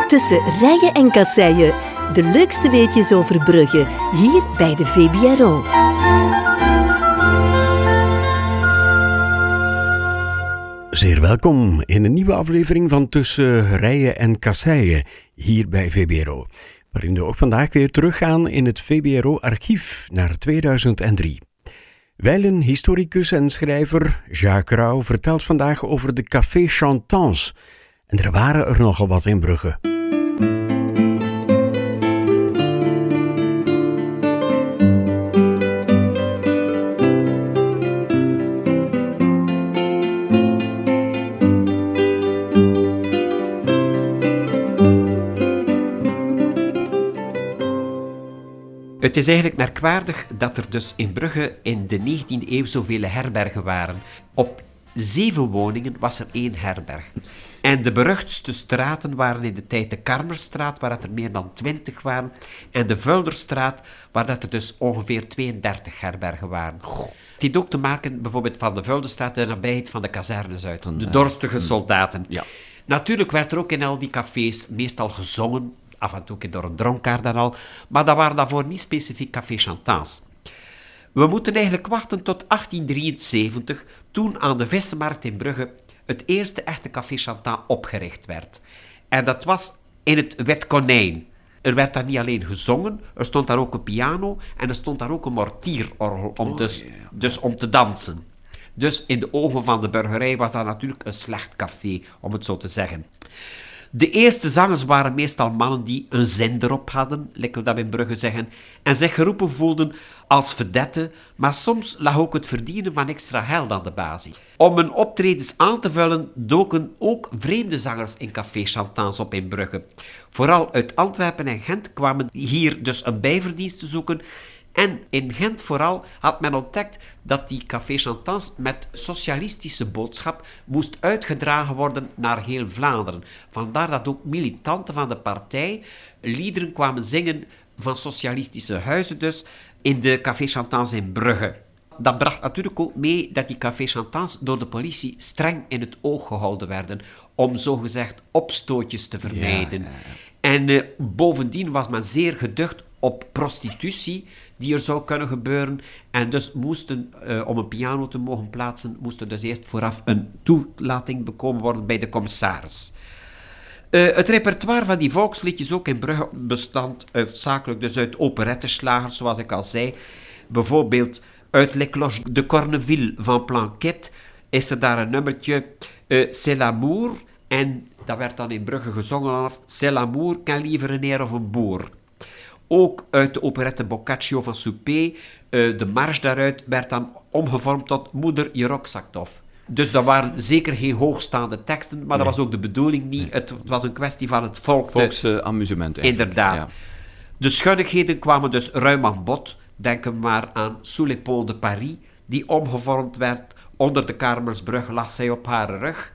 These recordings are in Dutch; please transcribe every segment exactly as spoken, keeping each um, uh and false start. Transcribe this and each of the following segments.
Tussen rijen en kasseien. De leukste weetjes over Brugge, hier bij de V B R O. Zeer welkom in een nieuwe aflevering van Tussen rijen en kasseien, hier bij V B R O. Waarin we ook vandaag weer teruggaan in het V B R O-archief naar tweeduizend drie. Wijlen historicus en schrijver Jacques Rauw vertelt vandaag over de Café Chantants. En er waren er nogal wat in Brugge. Het is eigenlijk merkwaardig dat er dus in Brugge in de negentiende eeuw zoveel herbergen waren. Op zeven woningen was er één herberg. En de beruchtste straten waren in de tijd de Karmerstraat, waar dat er meer dan twintig waren, en de Vulderstraat, waar dat er dus ongeveer tweeëndertig herbergen waren. Het heeft ook te maken bijvoorbeeld van de Vulderstraat, de nabijheid van de kazernes uit, de dorstige soldaten. Ja. Natuurlijk werd er ook in al die cafés meestal gezongen, af en toe door een dronkaard dan al, maar dat waren daarvoor niet specifiek Café Chantants. We moeten eigenlijk wachten tot achttien drieënzeventig, toen aan de Vissenmarkt in Brugge het eerste echte Café Chantant opgericht werd. En dat was in het Wit Konijn. Er werd daar niet alleen gezongen, er stond daar ook een piano en er stond daar ook een mortierorgel om, dus, dus om te dansen. Dus in de ogen van de burgerij was dat natuurlijk een slecht café, om het zo te zeggen. De eerste zangers waren meestal mannen die een zin erop hadden, lekker we dat in Brugge zeggen, en zich geroepen voelden als vedette, maar soms lag ook het verdienen van extra geld aan de basis. Om hun optredens aan te vullen doken ook vreemde zangers in Café Chantants op in Brugge. Vooral uit Antwerpen en Gent kwamen hier dus een bijverdienst te zoeken. En in Gent vooral had men ontdekt dat die Café Chantants met socialistische boodschap moest uitgedragen worden naar heel Vlaanderen. Vandaar dat ook militanten van de partij liederen kwamen zingen van socialistische huizen dus in de Café Chantants in Brugge. Dat bracht natuurlijk ook mee dat die Café Chantants door de politie streng in het oog gehouden werden om zogezegd opstootjes te vermijden. Ja, ja, ja. En uh, bovendien was men zeer geducht op prostitutie die er zou kunnen gebeuren. En dus moesten, uh, om een piano te mogen plaatsen, moest er dus eerst vooraf een toelating bekomen worden bij de commissaris. Uh, het repertoire van die volksliedjes ook in Brugge bestond hoofdzakelijk dus uit operetteslagers, zoals ik al zei. Bijvoorbeeld uit Les Cloches de Corneville van Planquette is er daar een nummertje, uh, C'est l'amour, en dat werd dan in Brugge gezongen af, C'est l'amour, qu'un liever een heer of een boer. Ook uit de operette Boccaccio van Souper, uh, de marge daaruit werd dan omgevormd tot Moeder, je rok zakt af. Dus dat waren zeker geen hoogstaande teksten, maar nee. Dat was ook de bedoeling niet. Nee. Het was een kwestie van het volk. Volksamusement uh, Inderdaad. Ja. De schunnigheden kwamen dus ruim aan bod. Denk maar aan Sous les ponts de Paris, die omgevormd werd. Onder de Karmersbrug lag zij op haar rug.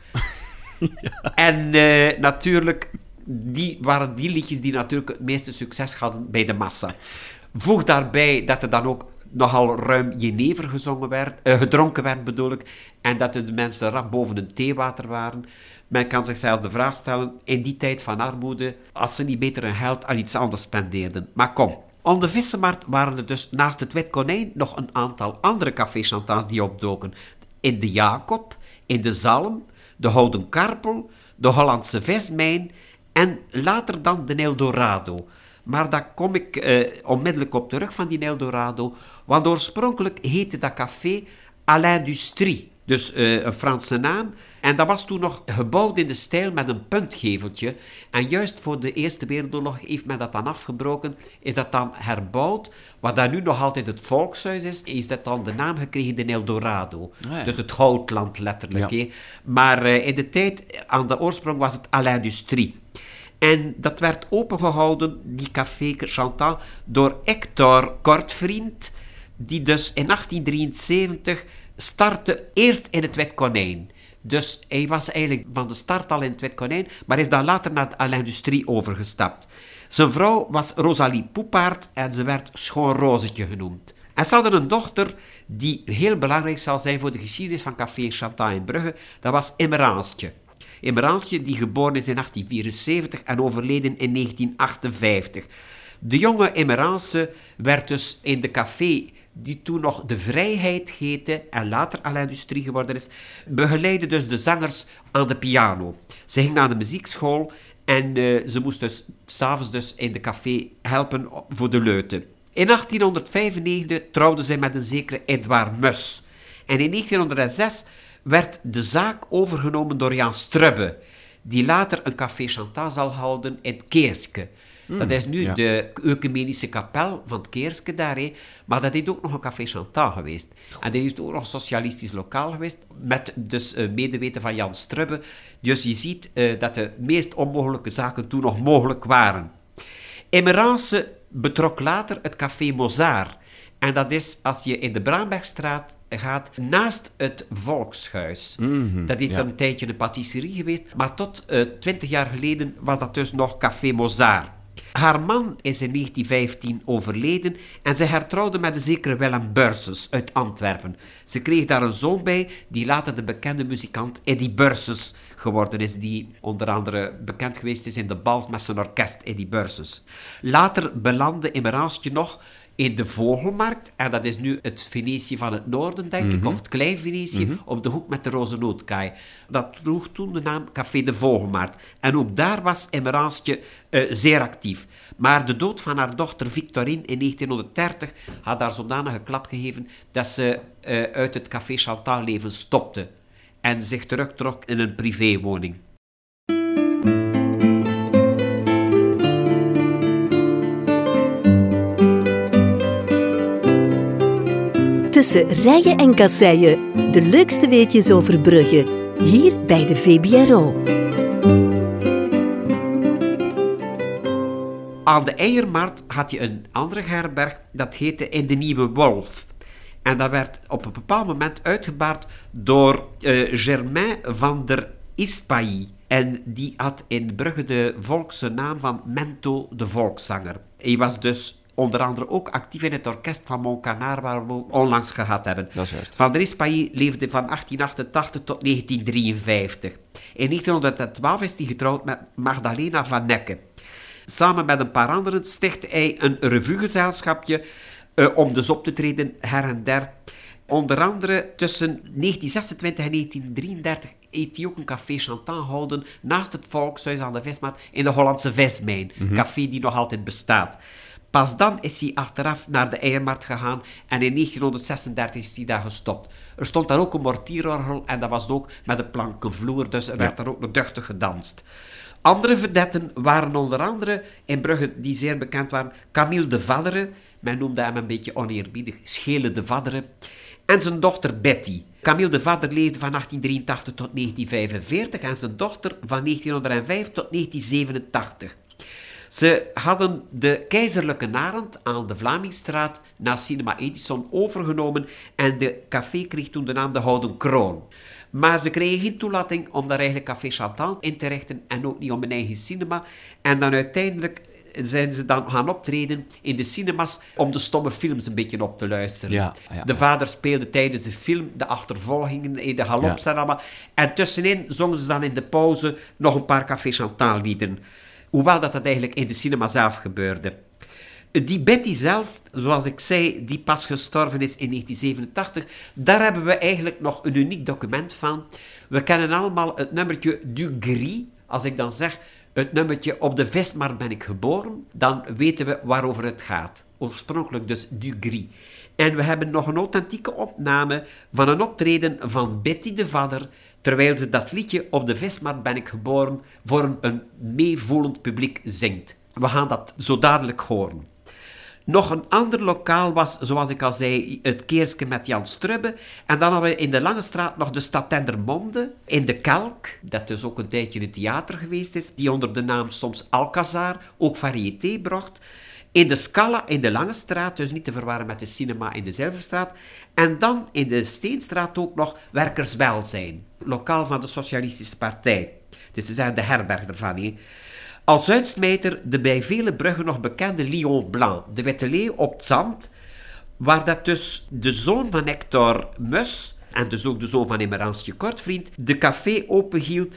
Ja. En uh, natuurlijk, die waren die liedjes die natuurlijk het meeste succes hadden bij de massa. Voeg daarbij dat er dan ook nogal ruim jenever gezongen werd, uh, gedronken werd bedoel ik, en dat de mensen rap boven een theewater waren. Men kan zich zelfs de vraag stellen, in die tijd van armoede, als ze niet beter hun geld aan iets anders spendeerden. Maar kom. Op de Vissenmarkt waren er dus naast het Wit Konijn nog een aantal andere Café Chantants die opdoken. In de Jacob, in de Zalm, de Houden Karpel, de Hollandse Vismijn en later dan de Eldorado. Maar daar kom ik uh, onmiddellijk op terug van die Eldorado, want oorspronkelijk heette dat café à l'Industrie, dus uh, een Franse naam. En dat was toen nog gebouwd in de stijl met een puntgeveltje. En juist voor de Eerste Wereldoorlog heeft men dat dan afgebroken, is dat dan herbouwd. Wat daar nu nog altijd het volkshuis is, is dat dan de naam gekregen de Eldorado. Oh ja. Dus het goudland letterlijk. Ja. Maar uh, in de tijd, aan de oorsprong was het à l'Industrie. En dat werd opengehouden, die Café Chantant, door Hector Kortvriend, die dus in achttien drieënzeventig startte eerst in het Wit Konijn. Dus hij was eigenlijk van de start al in het Wit Konijn, maar is dan later naar à l'Industrie overgestapt. Zijn vrouw was Rosalie Poepaert en ze werd Schoon Rozetje genoemd. En ze hadden een dochter die heel belangrijk zal zijn voor de geschiedenis van Café Chantant in Brugge, dat was Emeransje. Emerantië, die geboren is in achttien vierenzeventig en overleden in negentien achtenvijftig. De jonge Emerance werd dus in de café, die toen nog De Vrijheid heette en later à l'Industrie geworden is, begeleidde dus de zangers aan de piano. Ze ging naar de muziekschool en uh, ze moest dus s'avonds dus in de café helpen voor de leuten. In achttienhonderdvijfennegentig trouwde zij met een zekere Edouard Mus. En in negentienhonderdzes werd de zaak overgenomen door Jan Strubbe, die later een café Chantal zal houden in het Keerske. Mm, dat is nu ja. de Ecumenische kapel van het Keerske daar, he. Maar dat is ook nog een café Chantal geweest. Goed. En dat is ook nog een socialistisch lokaal geweest, met dus uh, medeweten van Jan Strubbe. Dus je ziet uh, dat de meest onmogelijke zaken toen nog mogelijk waren. Emerance betrok later het café Mozart. En dat is als je in de Braambergstraat gaat, naast het Volkshuis. Mm-hmm, dat is ja. een tijdje een patisserie geweest, maar tot twintig uh, jaar geleden was dat dus nog café Mozart. Haar man is in negentien vijftien overleden en zij hertrouwde met een zekere Willem Burses uit Antwerpen. Ze kreeg daar een zoon bij, die later de bekende muzikant Eddie Burses geworden is, die onder andere bekend geweest is in de bals met zijn orkest, Eddie Burses. Later belandde Emerantië nog in de Vogelmarkt, en dat is nu het Venetië van het Noorden, denk mm-hmm. ik, of het Klein Venetië, mm-hmm. op de hoek met de Rozenootkaai. Dat droeg toen de naam Café de Vogelmarkt. En ook daar was Emerantië uh, zeer actief. Maar de dood van haar dochter Victorine in negentienhonderddertig had haar zodanige klap gegeven dat ze uh, uit het Café Chantal leven stopte en zich terugtrok in een privéwoning. Tussen rijen en kasseien, de leukste weetjes over Brugge, hier bij de V B R O. Aan de Eiermarkt had je een andere herberg, dat heette In de Nieuwe Wolf. En dat werd op een bepaald moment uitgebaard door uh, Germain van der Ispailly. En die had in Brugge de volkse naam van Mento de Volkszanger. Hij was dus onder andere ook actief in het orkest van Montcanard, waar we onlangs gehad hebben. Dat is juist. Van der Ispailly leefde van achttien achtentachtig tot negentien drieënvijftig. In negentienhonderdtwaalf is hij getrouwd met Magdalena van Necke. Samen met een paar anderen stichtte hij een revuegezelschapje uh, om dus op te treden her en der. Onder andere tussen negentien zesentwintig en negentien drieëndertig heeft hij ook een café Chantal gehouden naast het Volkshuis aan de Vismarkt in de Hollandse Vismijn. Mm-hmm. Café die nog altijd bestaat. Pas dan is hij achteraf naar de Eiermarkt gegaan en in negentienhonderdzesendertig is hij daar gestopt. Er stond daar ook een mortierorgel en dat was ook met een planken vloer, dus er werd daar ook nog duchtig gedanst. Andere vedetten waren onder andere in Brugge die zeer bekend waren. Camille de Vaddere, men noemde hem een beetje oneerbiedig Schele de Vaddere, en zijn dochter Betty. Camille de Vaddere leefde van achttien drieëntachtig tot negentien vijfenveertig en zijn dochter van negentienhonderdvijf tot negentien zevenentachtig. Ze hadden de Keizerlijke Narend aan de Vlamingstraat na Cinema Edison overgenomen en de café kreeg toen de naam de Houden Kroon. Maar ze kregen geen toelating om daar eigenlijk Café Chantal in te richten en ook niet om een eigen cinema. En dan uiteindelijk zijn ze dan gaan optreden in de cinemas om de stomme films een beetje op te luisteren. Ja, ja, de vader speelde tijdens de film de achtervolgingen, de galops ja. en allemaal. En tussenin zongen ze dan in de pauze nog een paar Café Chantal liederen. Hoewel dat, dat eigenlijk in de cinema zelf gebeurde. Die Betty zelf, zoals ik zei, die pas gestorven is in negentien zevenentachtig, daar hebben we eigenlijk nog een uniek document van. We kennen allemaal het nummertje Du Gris. Als ik dan zeg, het nummertje Op de Vismarkt ben ik geboren, dan weten we waarover het gaat. Oorspronkelijk dus Du Gris. En we hebben nog een authentieke opname van een optreden van Betty de Vadder, terwijl ze dat liedje Op de Vismarkt ben ik geboren voor een, een meevoelend publiek zingt. We gaan dat zo dadelijk horen. Nog een ander lokaal was, zoals ik al zei, het Keerske met Jan Strubbe. En dan hadden we in de Lange Straat nog de Stad Dendermonde, in de Kelk, dat dus ook een tijdje in het theater geweest is, die onder de naam soms Alcazar ook variété bracht. In de Scala, in de Lange Straat, dus niet te verwarren met de cinema in de Zilverstraat. En dan in de Steenstraat ook nog Werkerswelzijn, lokaal van de Socialistische Partij. Dus ze zijn de herberg ervan, hè. Als uitsmijter de bij vele Bruggen nog bekende Lion Blanc, de witte leeuw op het zand, waar dat dus de zoon van Hector Mus, en dus ook de zoon van Emerantië Kortvriend, de café openhield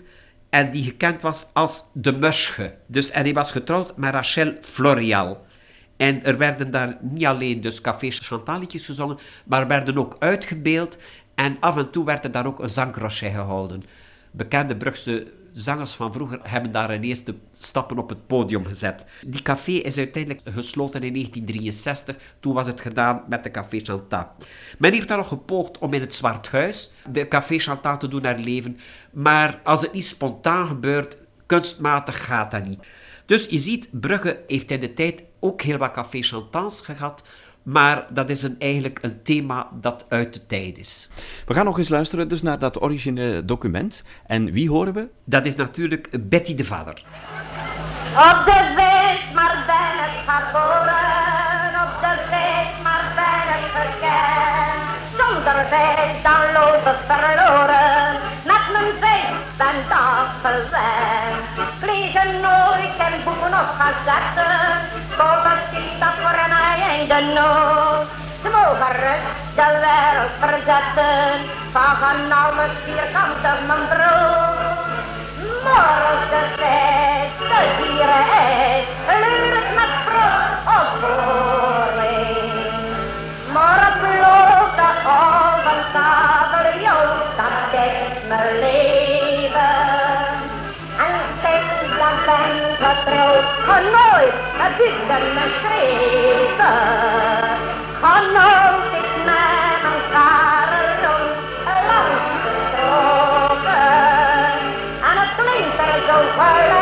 en die gekend was als de Musche. Dus, en hij was getrouwd met Rachel Florial. En er werden daar niet alleen dus Café Chantal liedjes gezongen, maar werden ook uitgebeeld en af en toe werd er daar ook een zangcrochet gehouden. Bekende Brugse zangers van vroeger hebben daar een eerste stappen op het podium gezet. Die café is uiteindelijk gesloten in negentien drieënzestig. Toen was het gedaan met de Café Chantal. Men heeft daar nog gepoogd om in het Zwart Huis de Café Chantal te doen herleven. Maar als het niet spontaan gebeurt, kunstmatig gaat dat niet. Dus je ziet, Brugge heeft in de tijd ook heel wat Café Chantals gehad. Maar dat is een, eigenlijk een thema dat uit de tijd is. We gaan nog eens luisteren dus naar dat originele document. En wie horen we? Dat is natuurlijk Betty de Vader. Op de weg maar ben ik geboren, op de weg maar ben ik verkend. Zonder weg dan loop ik verloren, met mijn weg ben dat verwend. Vliegen nooit en boeken of gazetten, kopen ziet dat voor mij in de nood. Ze mogen rust de wereld verzetten, van van alle vierkante mijn brood. Morgen de tijd, de dieren is, luurt met vrucht of voorling. Morgen loopt de golven kabeljauw, dat is mijn leven. En steeds lang ben getrouwd, ga nooit het buiten me schreven. Ga nooit ik met mijn karen rond, langs de stroken. En het klinkt er zo geluid.